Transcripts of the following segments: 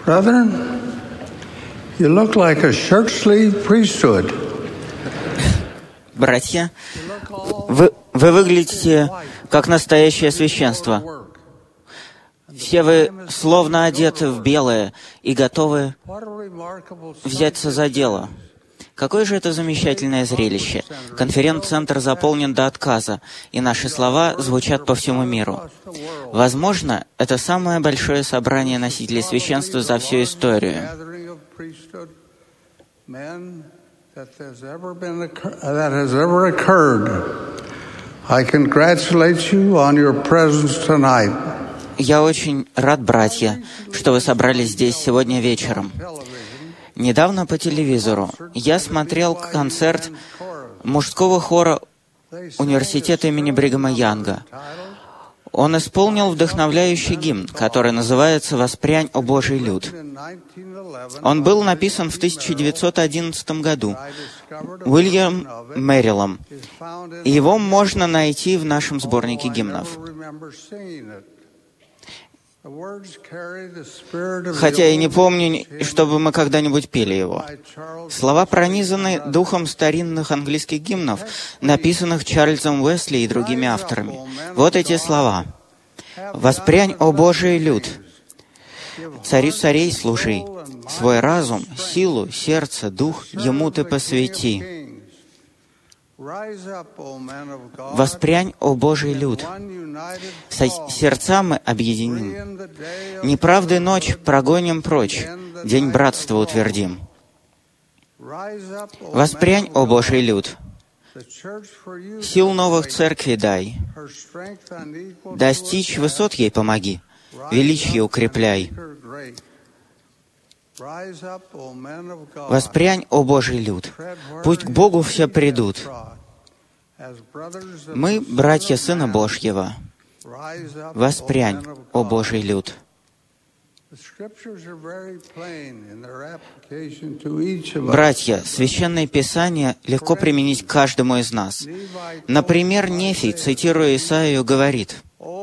Brethren, you look like a shirt-sleeve priesthood. Братья, вы выглядите как настоящее священство. Все вы словно одеты в белое и готовы взяться за дело. Какое же это замечательное зрелище! Конференц-центр заполнен до отказа, и наши слова звучат по всему миру. Возможно, это самое большое собрание носителей священства за всю историю. Я очень рад, братья, что вы собрались здесь сегодня вечером. Недавно по телевизору я смотрел концерт мужского хора университета имени Бригама Янга. Он исполнил вдохновляющий гимн, который называется «Воспрянь, о Божий люд». Он был написан в 1911 году Уильям Мэрилом, и его можно найти в нашем сборнике гимнов. Хотя я не помню, чтобы мы когда-нибудь пели его. Слова пронизаны духом старинных английских гимнов, написанных Чарльзом Уэсли и другими авторами. Вот эти слова. «Воспрянь, о Божий люд! Царю царей служи, свой разум, силу, сердце, дух ему ты посвяти. Воспрянь, о Божий люд! Сердца мы объединим. Неправды ночь прогоним прочь, день братства утвердим. Воспрянь, о Божий люд! Сил новых церкви дай. Достичь высот ей помоги, величие укрепляй. Воспрянь, о Божий люд! Пусть к Богу все придут. Мы, братья Сына Божьего. Воспрянь, о Божий люд! Братья, Священное Писание легко применить к каждому из нас. Например, Нефий, цитируя Исаию, говорит: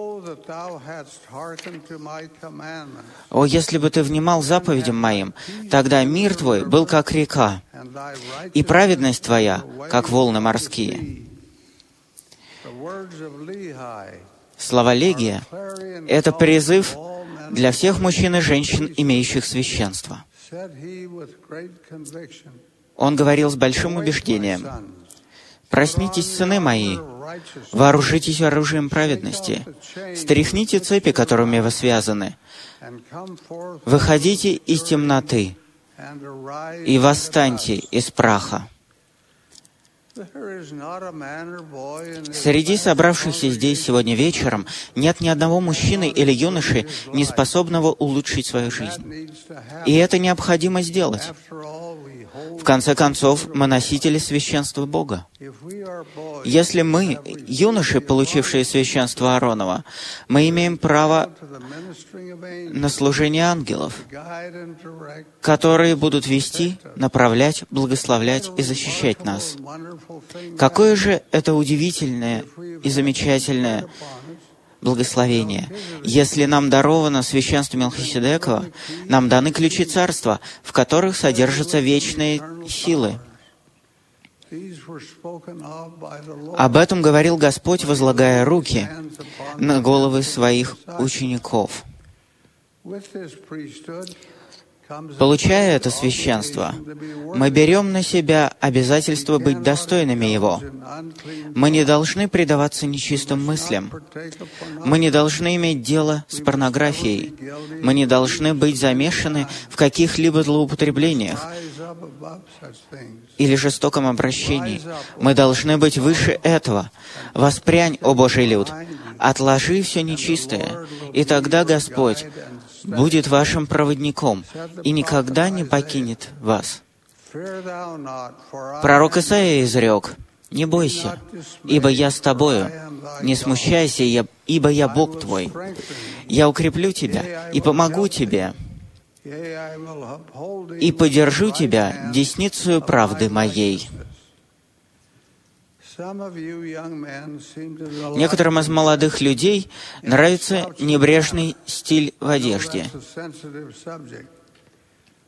«О, если бы ты внимал заповедям моим, тогда мир твой был как река, и праведность твоя, как волны морские». Слова Легия — это призыв для всех мужчин и женщин, имеющих священство. Он говорил с большим убеждением: «Проснитесь, сыны мои, вооружитесь оружием праведности, стряхните цепи, которыми вы связаны, выходите из темноты и восстаньте из праха». Среди собравшихся здесь сегодня вечером нет ни одного мужчины или юноши, не способного улучшить свою жизнь. И это необходимо сделать. В конце концов, мы носители священства Бога. Если мы, юноши, получившие священство Ааронова, мы имеем право на служение ангелов, которые будут вести, направлять, благословлять и защищать нас. Какое же это удивительное и замечательное благословение! Если нам даровано священство Мелхиседекова, нам даны ключи царства, в которых содержатся вечные силы. Об этом говорил Господь, возлагая руки на головы своих учеников. Получая это священство, мы берем на себя обязательство быть достойными его. Мы не должны предаваться нечистым мыслям. Мы не должны иметь дело с порнографией. Мы не должны быть замешаны в каких-либо злоупотреблениях или жестоком обращении. Мы должны быть выше этого. Воспрянь, о Божий люд! Отложи все нечистое, и тогда Господь будет вашим проводником и никогда не покинет вас. Пророк Исаия изрек: «Не бойся, ибо я с тобою, не смущайся, ибо я Бог твой. Я укреплю тебя и помогу тебе, и подержу тебя десницею правды моей». Некоторым из молодых людей нравится небрежный стиль в одежде.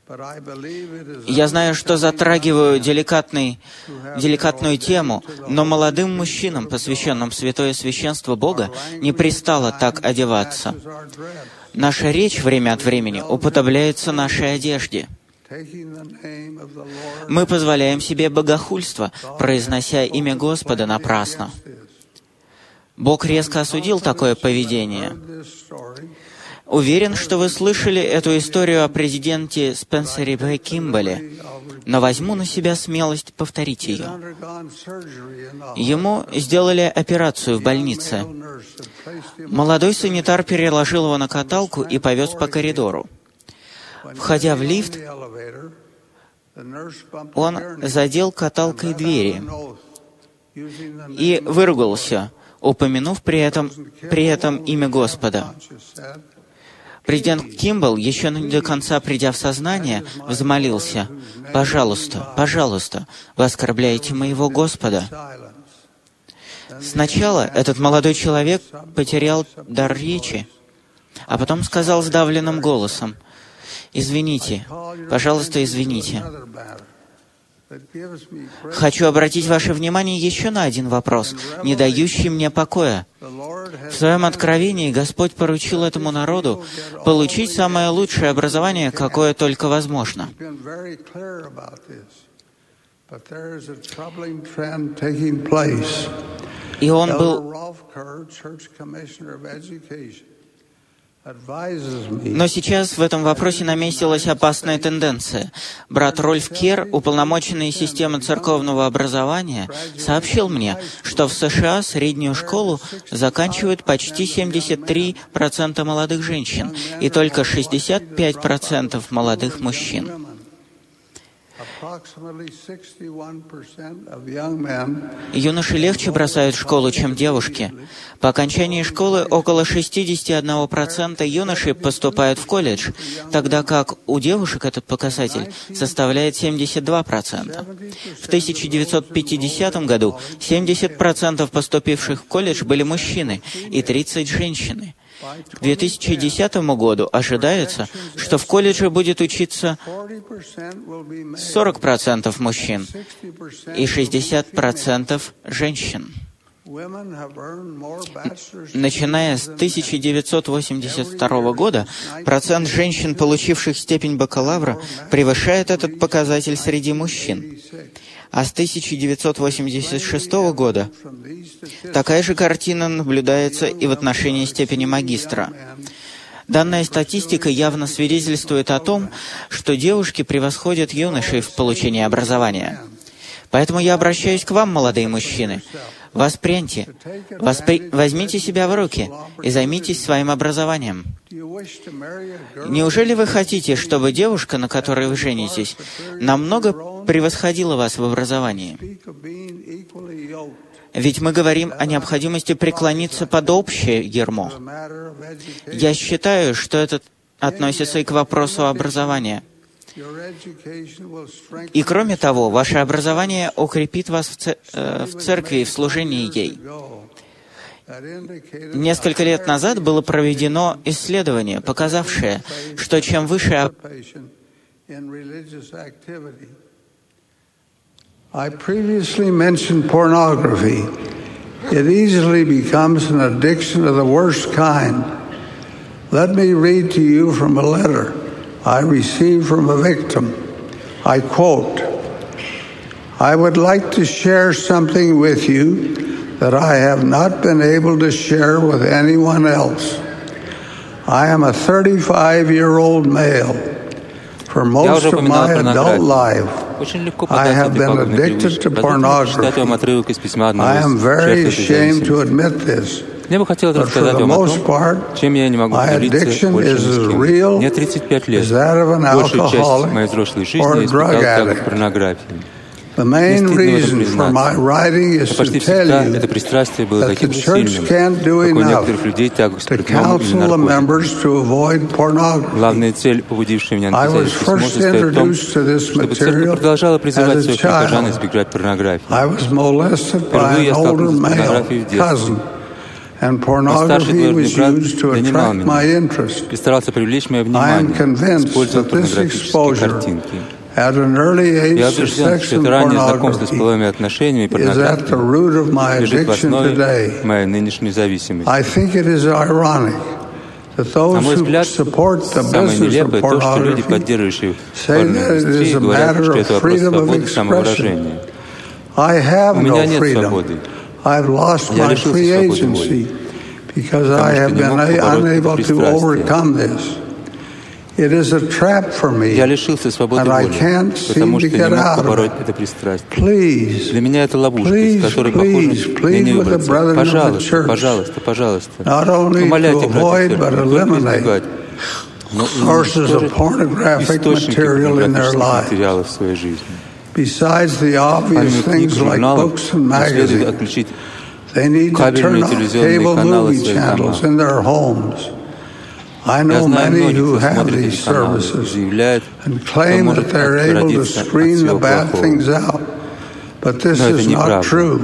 Я знаю, что затрагиваю деликатную тему, но молодым мужчинам, посвященным святое священство Бога, не пристало так одеваться. Наша речь время от времени уподобляется нашей одежде. Мы позволяем себе богохульство, произнося имя Господа напрасно. Бог резко осудил такое поведение. Уверен, что вы слышали эту историю о президенте Спенсере Б. Кимбале, но возьму на себя смелость повторить ее. Ему сделали операцию в больнице. Молодой санитар переложил его на каталку и повез по коридору. Входя в лифт, он задел каталкой двери и выругался, упомянув при этом имя Господа. Президент Кимбал, еще не до конца придя в сознание, взмолился: «Пожалуйста, пожалуйста, вы оскорбляете моего Господа». Сначала этот молодой человек потерял дар речи, а потом сказал сдавленным голосом: «Извините, пожалуйста, извините. Хочу обратить ваше внимание еще на один вопрос, не дающий мне покоя. В своем откровении Господь поручил этому народу получить самое лучшее образование, какое только возможно. И он был... Но сейчас в этом вопросе наметилась опасная тенденция. Брат Рольф Кер, уполномоченный системы церковного образования, сообщил мне, что в США среднюю школу заканчивают почти 73% молодых женщин и только 65% молодых мужчин. Юноши легче бросают школу, чем девушки. По окончании школы около 61% юношей поступают в колледж, тогда как у девушек этот показатель составляет 72%. В 1950 году 70% поступивших в колледж были мужчины и 30% женщины. К 2010 году ожидается, что в колледже будет учиться 40% мужчин и 60% женщин. Начиная с 1982 года, процент женщин, получивших степень бакалавра, превышает этот показатель среди мужчин. А с 1986 года такая же картина наблюдается и в отношении степени магистра. Данная статистика явно свидетельствует о том, что девушки превосходят юношей в получении образования. Поэтому я обращаюсь к вам, молодые мужчины. Возьмите себя в руки и займитесь своим образованием. Неужели вы хотите, чтобы девушка, на которой вы женитесь, намного превосходила вас в образовании? Ведь мы говорим о необходимости преклониться под общее ярмо. Я считаю, что это относится и к вопросу образования. И кроме того, ваше образование укрепит вас в церкви и в служении ей. Несколько лет назад было проведено исследование, показавшее, что чем выше... I previously mentioned pornography. It easily becomes an addiction of the worst kind. Let me read to you from a letter I received from a victim. I quote, "I would like to share something with you that I have not been able to share with anyone else. I am a 35-year-old male. For most of my adult life, I have been addicted to pornography. I am very ashamed to admit this. Я бы хотел рассказать вам о том, чем я не могу поделиться больше ни с кем. Мне 35 лет. Большую часть моей взрослой жизни испытал так порнографию. Почти всегда это пристрастие было таким же сильным, как у некоторых людей тягу к спиртному или наркотикам. Главная цель, побудившая меня написать письмо, состоит в том, чтобы церковь продолжала призывать своих прихожан избегать порнографии. Впервые я столкнулся с порнографией в детстве. and Но старший pornography двоюродный was брат used to донимал attract my меня interest. и старался привлечь мое I am внимание, convinced используя that this порнографические exposure картинки. at an early Я age to убежден, sex что and это раннее знакомство с pornography половыми отношениями и is at the root of my порнографией лежит в addiction основе today. моей нынешней зависимости. I think it is ironic that На those мой who взгляд, support the самое business of нелепое то, что люди, pornography, поддерживающие say that it is порноиндустрию, a говорят, matter что of это вопрос freedom of свободы expression. самовыражения. I have У меня no нет freedom. свободы. I've lost Я my лишился free свободы agency воли, because I have не been мог побороть unable to пристрастие. overcome this. It is a trap for me, Я лишился свободы and I воли, can't seem потому to что не get мог out of побороть it. это пристрастие. Please, Для меня это ловушка, please, из которой, please, похоже, мне plead не with the выбраться. brethren of the Пожалуйста, church, пожалуйста, пожалуйста. not only to Умоляйте avoid, братьев but церкви, не только eliminate избегать, но sources of pornographic источники material in their порнографических lives. материалов в своей жизни. Besides the obvious Помимо книг, things like журналов, books and следует magazines, отключить they need to turn кабельные off телевизионные cable каналы movie своих channels домах. in their homes. I Я know знаю many многих, who кто have смотрит these эти каналы, services заявляет, and что claim может that they're able to отгородиться от screen the всего bad плохого. things out. But this Но это is not неправда. true.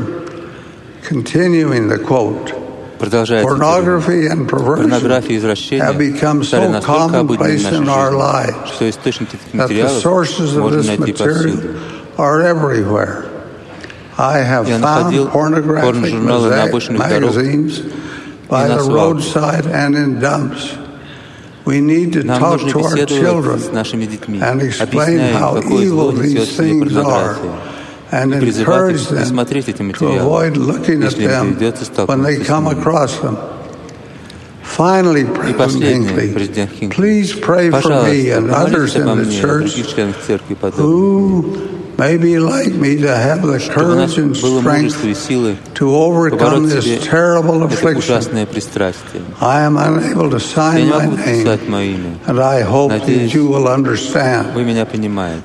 Continuing the quote, Продолжается pornography and порнография и perversion have извращение become стали so настолько обыденными в commonplace in нашей our жизни, lives что источники этих that the материалов sources of можно this найти material повсюду. are everywhere. I have Я found находил pornographic порножурналы на обочинах дорог magazines by и на the свалках. roadside and in dumps. We need to Нам talk нужно to our беседовать children с нашими детьми, and explain объясняя им, how какое зло evil несет these в себе things are, порнография, and и призывать encourage их не them смотреть эти to материалы, avoid looking at если им them придется when they столкнуться с come ними. across them. Finally, И President последнее, Hinckley, президент Хинкли, please pray for me пожалуйста, and others помолитесь in обо the мне, church других членов церкви подобных, who may be like me to have the чтобы у нас courage and было мужество и strength sилы to overcome побороть this себе terrible это affliction. ужасное пристрастие. I am unable to Я sign не my могу name, написать мое имя. and I hope that Надеюсь, you will understand. вы меня понимаете.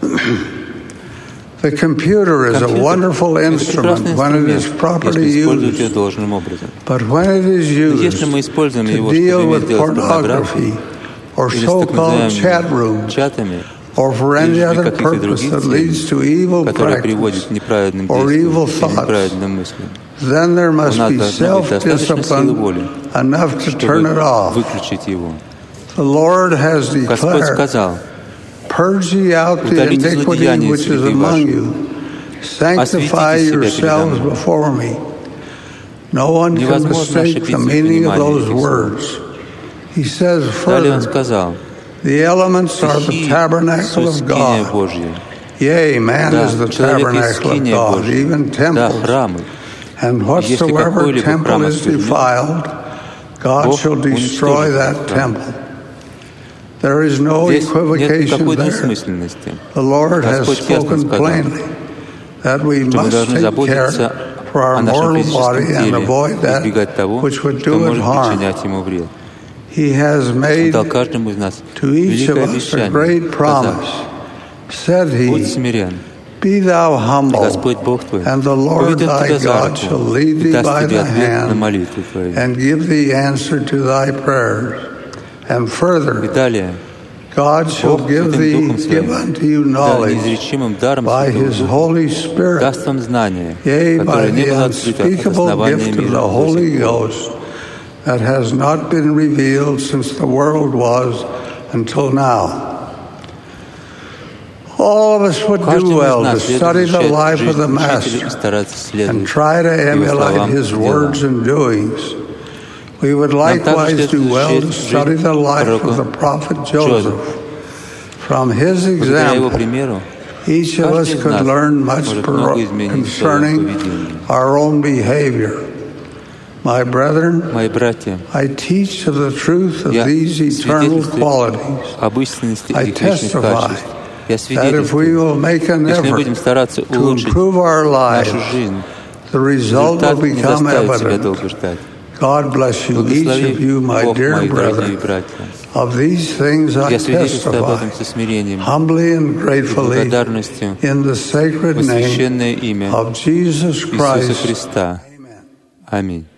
The computer is a wonderful Это instrument прекрасный when it is инструмент, properly если использовать ее used, должным образом. but when it is Но если used мы используем to его, deal чтобы with иметь дело с порнографией pornography or или с так so-called chat называемыми rooms чатами, or for any или other каких-то purpose других that leads to целей, evil которые приводят practice к неправедным or действиям evil и thoughts, неправедным мыслям, then there у must нас be должно быть достаточно силы воли, self-discipline enough to turn it чтобы off. выключить его. The Lord has Господь declared, сказал: "Purge ye out the удалите iniquity злодеяния which is среди among ваших, you. Sanctify осветите себя передо yourselves мной. before me." No one can Невозможно mistake the ошибиться в meaning of понимании those этих слов. words. He says Далее Он further, сказал: "The elements are the стихи tabernacle суть of скиния God. Божья. Yea, man Да, is the человек есть tabernacle of скиния God, Божья. even Да, temples. храмы. And Если whatsoever какой-либо temple храм is осквернен, defiled, God Бог shall destroy уничтожит that этот храм. temple." There is no Здесь нет equivocation никакой there. двусмысленности. The Lord has Господь ясно spoken сказал, plainly that we что мы must должны take заботиться care for our о нашем mortal физическом body and теле, avoid that избегать того, which would что do it может harm. причинять ему вред. He has Он made дал каждому из нас to each of великое us a обещание, great promise. сказав: Said «Будь he, смирен, "Be thou и humble, Господь Бог твой and the Lord поведет thy тебя за God руку shall lead и thee даст by тебе the ответ на hand молитвы твои». and give thee answer to thy prayers." And И further, далее: God shall Бог give Святым Духом give Своим, unto you да, knowledge неизречимым даром by Святого his Духа, Holy Spirit, даст вам знание, yea, by которое не the было открыто от unspeakable основания gift of мира the до Holy сих пор. Ghost that has not been revealed since the world was until now. All of us would do Каждый из well to нас study следует the изучать life of жизнь the учителя Master и стараться and следовать try to его emulate словам his и words делам. and doings. We would Нам также likewise do следует well to изучать study the жизнь life of the пророка prophet Джозефа. Joseph. From his Благодаря его example, примеру, each of us каждый из could нас learn much может много изменить в своем concerning поведении. our own behavior. My brethren, Мои братья, I teach of the truth of я these eternal свидетельствую qualities. об истинности I этих вечных testify качеств. Я that if we свидетельствую, will make an если мы effort будем стараться to улучшить improve our lives, нашу жизнь, the result результат will не become заставит себя evident. долго ждать. God bless you, each Благослови of you, my Бог, dear мои дорогие brethren. братья. Of these things I Я свидетельствую об testify, этом со смирением humbly and и gratefully, благодарностью in the sacred во name священное имя of Jesus Иисуса Christ. Христа. Amen. Аминь.